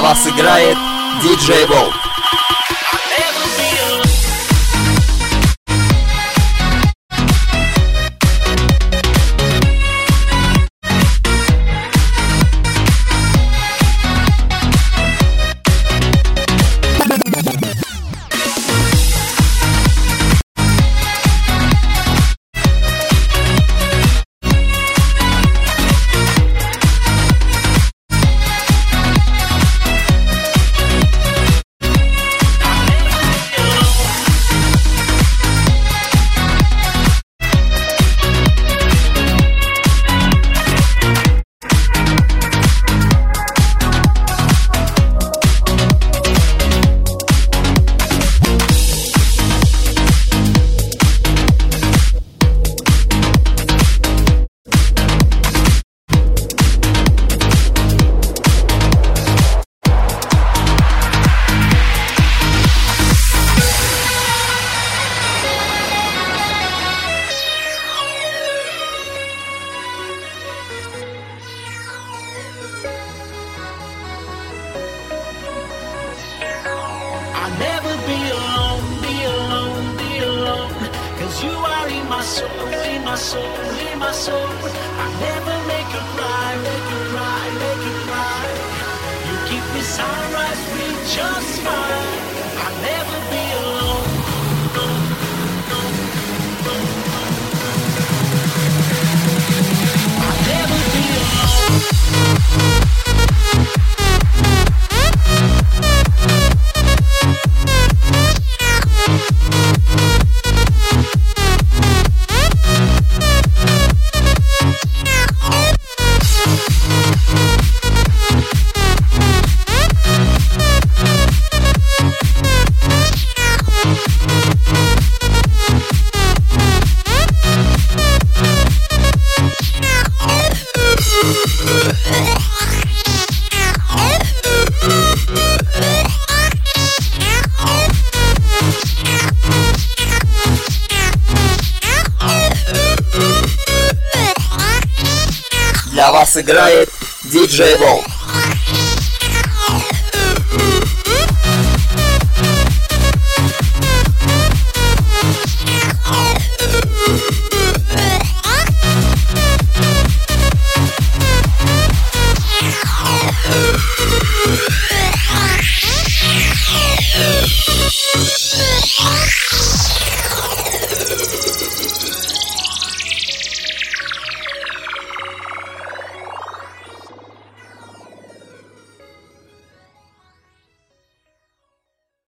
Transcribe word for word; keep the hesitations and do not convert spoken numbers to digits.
вас играет диджей Волк. Never be alone, be alone, be alone. Cause you are in my soul, in my soul, in my soul. I never make you cry, make you cry, make you cry. You keep me sunrise with your smile. I'll never be alone. I'll never be alone. Для вас играет диджей Волк.